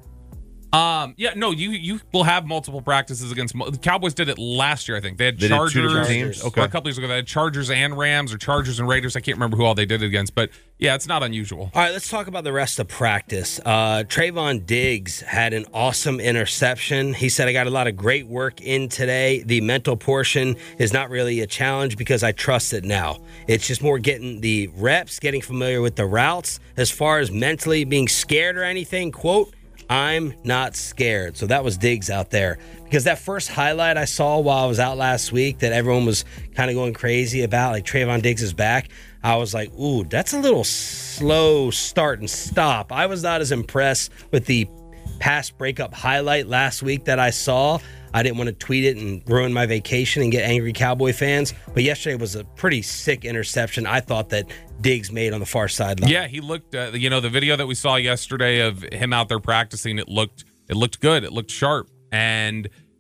You will have multiple practices against the Cowboys. Did it last year, I think. They had Chargers. Chargers. Did 2 different teams? Okay. Or a couple years ago, they had Chargers and Rams or Chargers and Raiders. I can't remember who all they did it against, but yeah, it's not unusual. All right, let's talk about the rest of practice. Trayvon Diggs had an awesome interception. He said, "I got a lot of great work in today. The mental portion is not really a challenge because I trust it now. It's just more getting the reps, getting familiar with the routes. As far as mentally being scared or anything, quote, I'm not scared." So that was Diggs out there. Because that first highlight I saw while I was out last week that everyone was kind of going crazy about, like Trayvon Diggs is back, I was like, ooh, that's a little slow start and stop. I was not as impressed with the pass breakup highlight last week that I saw. I didn't want to tweet it and ruin my vacation and get angry Cowboy fans. But yesterday was a pretty sick interception, I thought, that Diggs made on the far sideline. Yeah, he looked, the video that we saw yesterday of him out there practicing, it looked good. It looked sharp. And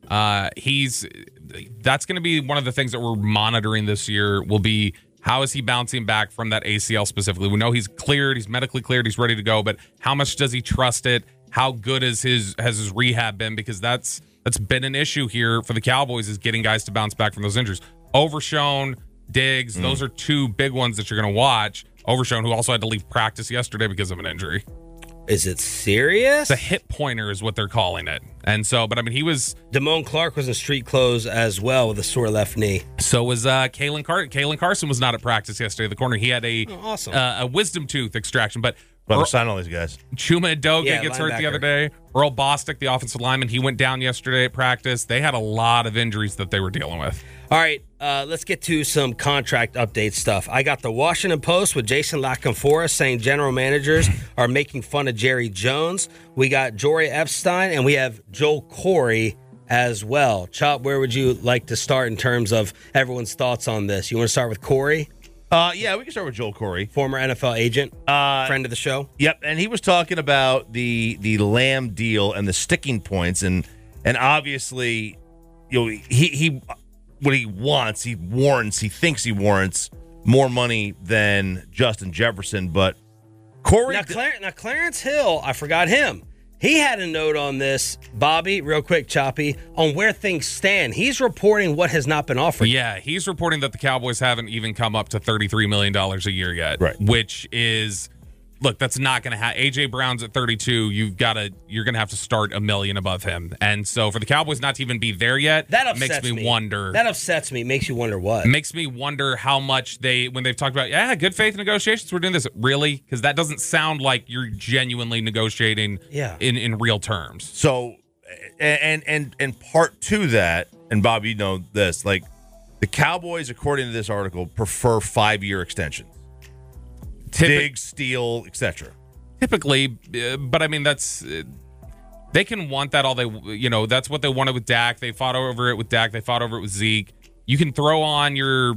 That's going to be one of the things that we're monitoring this year. Will be how is he bouncing back from that ACL specifically? We know he's cleared, he's medically cleared, he's ready to go, but how much does he trust it? How good has his rehab been? Because that's been an issue here for the Cowboys, is getting guys to bounce back from those injuries. Overshown, Diggs, those are two big ones that you're going to watch. Overshown, who also had to leave practice yesterday because of an injury. Is it serious? The hip pointer is what they're calling it. And so, but I mean, Damone Clark was in street clothes as well with a sore left knee. So was Kalen Carson was not at practice yesterday. The corner, he had a wisdom tooth extraction. But Brother, sign all these guys. Chuma Edoga gets hurt the other day. Earl Bostic, the offensive lineman, he went down yesterday at practice. They had a lot of injuries that they were dealing with. All right, let's get to some contract update stuff. I got the Washington Post with Jason LaCanfora saying general managers are making fun of Jerry Jones. We got Jory Epstein, and we have Joel Corey as well. Chop, where would you like to start in terms of everyone's thoughts on this? You want to start with Corey? Yeah, we can start with Joel Corey. Former NFL agent, friend of the show. Yep, and he was talking about the Lamb deal and the sticking points, and obviously, he what he wants, he thinks he warrants more money than Justin Jefferson, but Corey... Now, Clarence Hill, I forgot him. He had a note on this, Bobby, real quick, Choppy, on where things stand. He's reporting what has not been offered. Yeah, he's reporting that the Cowboys haven't even come up to $33 million a year yet. Right. Which is, look, that's not going to happen. A.J. Brown's at 32. You're going to have to start $1 million above him. And so for the Cowboys not to even be there yet, that upsets makes me wonder. That upsets me. It makes you wonder what. It makes me wonder how much when they've talked about, good faith negotiations, we're doing this. Really? Because that doesn't sound like you're genuinely negotiating in real terms. So, and part to that, and Bob, you know this, like the Cowboys, according to this article, prefer 5-year extensions. Diggs, Steele, etc. Typically, but I mean they can want that all they that's what they wanted with Dak. They fought over it with Dak. They fought over it with Zeke. You can throw on your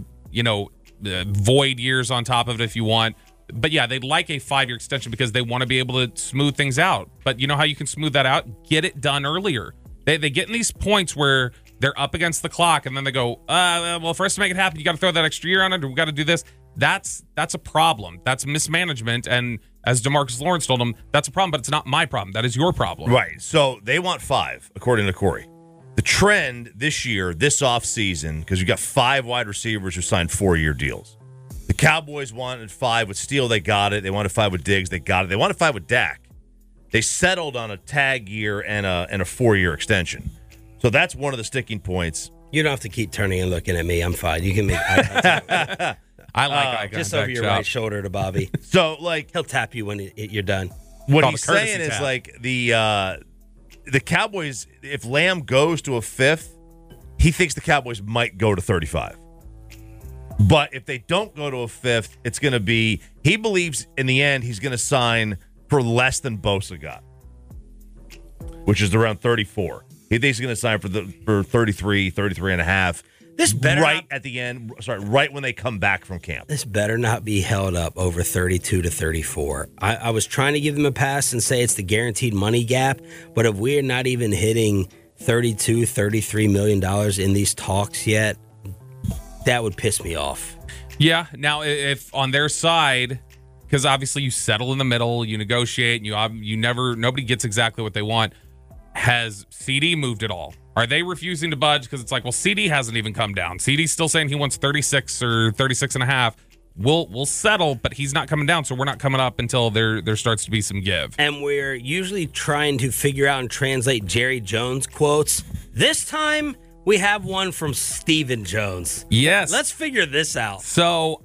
void years on top of it if you want. But yeah, they'd like a 5-year extension because they want to be able to smooth things out. But you know how you can smooth that out? Get it done earlier. They get in these points where they're up against the clock and then they go, well, for us to make it happen, you got to throw that extra year on it, or we got to do this. That's a problem. That's mismanagement. And as DeMarcus Lawrence told him, that's a problem, but it's not my problem. That is your problem. Right. So they want 5, according to Corey. The trend this year, this offseason, because you got 5 wide receivers who signed 4-year deals. The Cowboys wanted 5 with Steele. They got it. They wanted 5 with Diggs. They got it. They wanted 5 with Dak. They settled on a tag year and a 4-year extension. So that's one of the sticking points. You don't have to keep turning and looking at me. I'm fine. You can make eye contact. I like eye contact. Just over your right shoulder to Bobby. So, like, he'll tap you when you're done. What he's saying is, like, the Cowboys, if Lamb goes to a 5th, he thinks the Cowboys might go to 35. But if they don't go to a 5th, it's going to be, he believes in the end he's going to sign for less than Bosa got, which is around 34. He thinks he's going to sign for 33 and a half. This better at the end. Sorry, right when they come back from camp. This better not be held up over 32 to 34. I was trying to give them a pass and say it's the guaranteed money gap, but if we're not even hitting $32, $33 million in these talks yet, that would piss me off. Yeah. Now, if on their side, because obviously you settle in the middle, you negotiate, and nobody gets exactly what they want. Has CD moved at all? Are they refusing to budge? Because it's like, well, CD hasn't even come down. CD's still saying he wants 36 or 36 and a half. We'll settle, but he's not coming down, so we're not coming up until there starts to be some give. And we're usually trying to figure out and translate Jerry Jones quotes. This time, we have one from Stephen Jones. Yes. Let's figure this out. So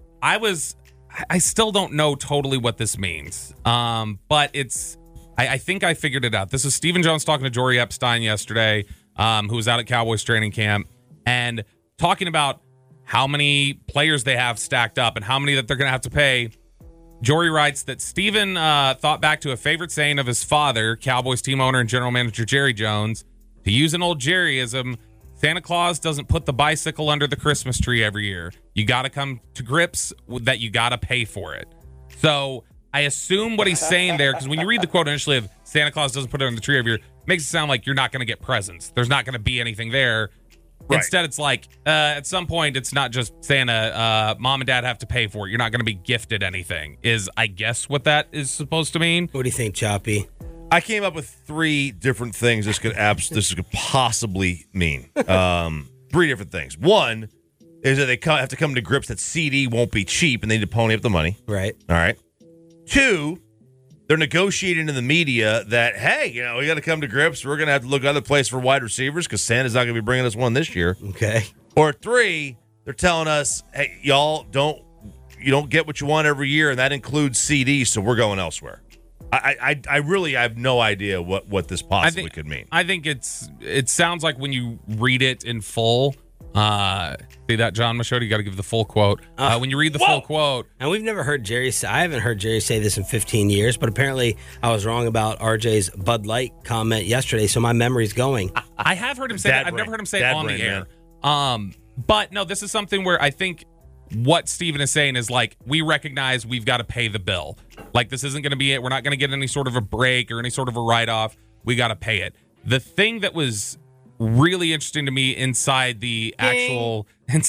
I still don't know totally what this means, but it's... I think I figured it out. This is Stephen Jones talking to Jory Epstein yesterday, who was out at Cowboys training camp, and talking about how many players they have stacked up and how many that they're going to have to pay. Jory writes that Stephen thought back to a favorite saying of his father, Cowboys team owner and general manager Jerry Jones. To use an old Jerryism, Santa Claus doesn't put the bicycle under the Christmas tree every year. You got to come to grips with that. You got to pay for it. So I assume what he's saying there, because when you read the quote initially of Santa Claus doesn't put it on the tree every year, makes it sound like you're not going to get presents. There's not going to be anything there. Right. Instead, it's like at some point, it's not just Santa. Mom and dad have to pay for it. You're not going to be gifted anything. Is I guess what that is supposed to mean. What do you think, Choppy? I came up with 3 different things this could possibly mean. 3 different things. One is that they have to come to grips that CD won't be cheap and they need to pony up the money. Right. All right. 2, they're negotiating in the media that, hey, we got to come to grips. We're going to have to look other places for wide receivers because Santa's not going to be bringing us one this year. Okay. Or 3, they're telling us, hey, y'all don't get what you want every year, and that includes CDs, so we're going elsewhere. I really have no idea what this possibly could mean. I think it sounds like when you read it in full. See that, John Machado? You got to give the full quote. When you read the full quote, and we've never heard Jerry say. I haven't heard Jerry say this in 15 years, but apparently I was wrong about RJ's Bud Light comment yesterday, so my memory's going. I have heard him say that. I've never heard him say it on the air. But no, this is something where I think what Steven is saying is like, we recognize we've got to pay the bill. Like, this isn't going to be it. We're not going to get any sort of a break or any sort of a write-off. We got to pay it. The thing that was really interesting to me inside the actual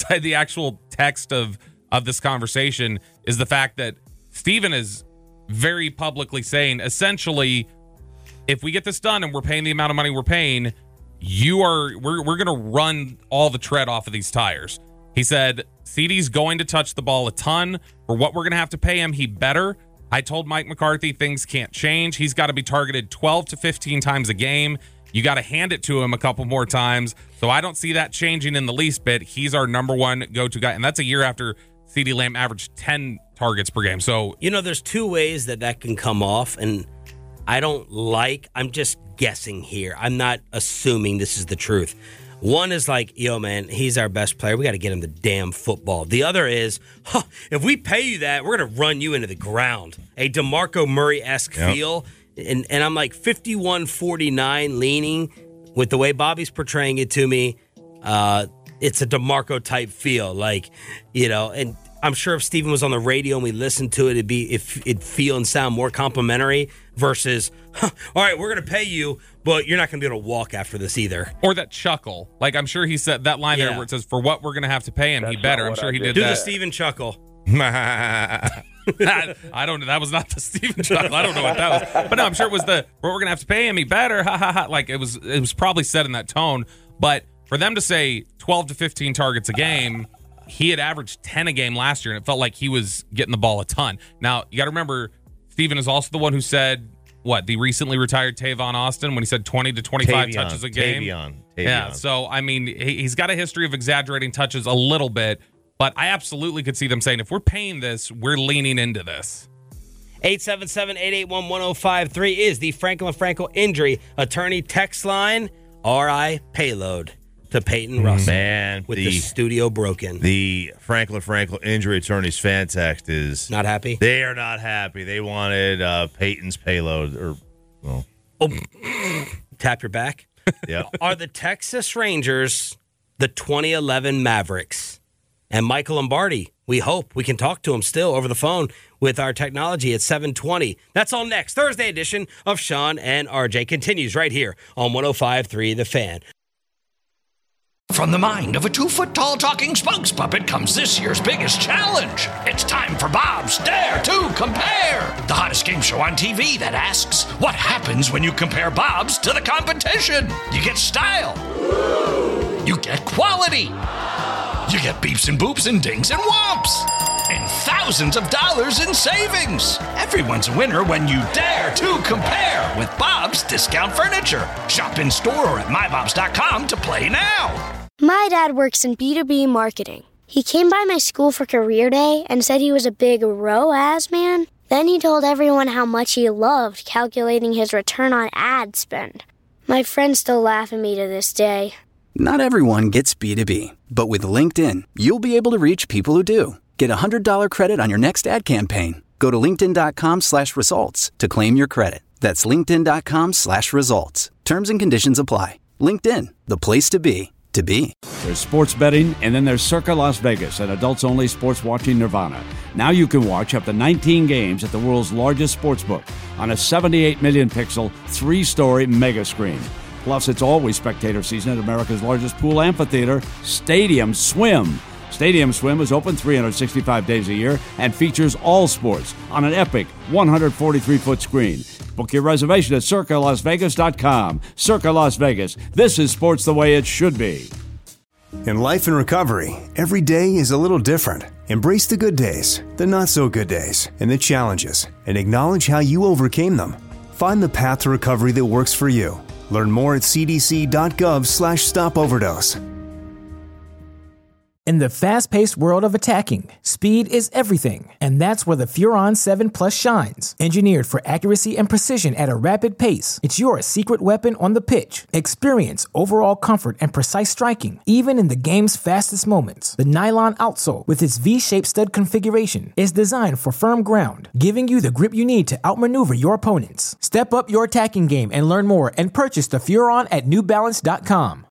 text of this conversation is the fact that Steven is very publicly saying, essentially, if we get this done and we're paying the amount of money we're paying, we're going to run all the tread off of these tires. He said, CD's going to touch the ball a ton. For what we're going to have to pay him, he better. I told Mike McCarthy things can't change. He's got to be targeted 12 to 15 times a game. You got to hand it to him a couple more times. So I don't see that changing in the least bit. He's our number one go-to guy. And that's a year after CeeDee Lamb averaged 10 targets per game. So, there's 2 ways that can come off. And I'm just guessing here. I'm not assuming this is the truth. One is like, yo, man, he's our best player. We got to get him the damn football. The other is, if we pay you that, we're going to run you into the ground. A DeMarco Murray-esque feel. And I'm like 51-49 leaning with the way Bobby's portraying it to me. It's a DeMarco type feel. Like, and I'm sure if Steven was on the radio and we listened to it, it'd feel and sound more complimentary versus, all right, we're going to pay you, but you're not going to be able to walk after this either. Or that chuckle. Like, I'm sure he said that line there where it says, for what we're going to have to pay him, he better. I'm sure he did that. Do the Steven chuckle. I don't know. That was not the Steven chuckle. I don't know what that was. But no, I'm sure it was what we're going to have to pay him, he better. Ha, ha, ha. Like, it was probably said in that tone. But for them to say 12 to 15 targets a game, he had averaged 10 a game last year, and it felt like he was getting the ball a ton. Now, you got to remember, Steven is also the one who said, the recently retired Tavon Austin, when he said 20 to 25 touches a game? Tavion. Yeah, so, I mean, he's got a history of exaggerating touches a little bit, but I absolutely could see them saying, if we're paying this, we're leaning into this. 877-881-1053 is the Franklin Frankel Injury Attorney text line. RI payload to Peyton Russell. Man, with the studio broken. The Franklin Frankel Injury Attorney's fan text is not happy. They are not happy. They wanted Peyton's payload. Tap your back. Yeah. Are the Texas Rangers the 2011 Mavericks? And Michael Lombardi, we hope we can talk to him still over the phone with our technology at 7:20. That's all next. Thursday edition of Sean and RJ continues right here on 105.3 The Fan. From the mind of a 2-foot-tall talking spokes puppet comes this year's biggest challenge. It's time for Bob's Dare to Compare, the hottest game show on TV that asks, what happens when you compare Bob's to the competition? You get style. You get quality. You get beeps and boops and dings and whomps. And thousands of dollars in savings. Everyone's a winner when you dare to compare with Bob's Discount Furniture. Shop in store or at mybobs.com to play now. My dad works in B2B marketing. He came by my school for career day and said he was a big ROAS man. Then he told everyone how much he loved calculating his return on ad spend. My friends still laugh at me to this day. Not everyone gets B2B, but with LinkedIn, you'll be able to reach people who do. Get a $100 credit on your next ad campaign. Go to linkedin.com/results to claim your credit. That's linkedin.com/results. Terms and conditions apply. LinkedIn, the place to be, to be. There's sports betting, and then there's Circa Las Vegas, an adults-only sports watching nirvana. Now you can watch up to 19 games at the world's largest sportsbook on a 78 million pixel, 3-story mega screen. Plus, it's always spectator season at America's largest pool amphitheater, Stadium Swim. Stadium Swim is open 365 days a year and features all sports on an epic 143-foot screen. Book your reservation at CircaLasVegas.com. Circa Las Vegas. This is sports the way it should be. In life and recovery, every day is a little different. Embrace the good days, the not-so-good days, and the challenges, and acknowledge how you overcame them. Find the path to recovery that works for you. Learn more at cdc.gov/stopoverdose. In the fast-paced world of attacking, speed is everything, and that's where the Furon 7 Plus shines. Engineered for accuracy and precision at a rapid pace, it's your secret weapon on the pitch. Experience overall comfort and precise striking, even in the game's fastest moments. The nylon outsole, with its V-shaped stud configuration, is designed for firm ground, giving you the grip you need to outmaneuver your opponents. Step up your attacking game and learn more and purchase the Furon at NewBalance.com.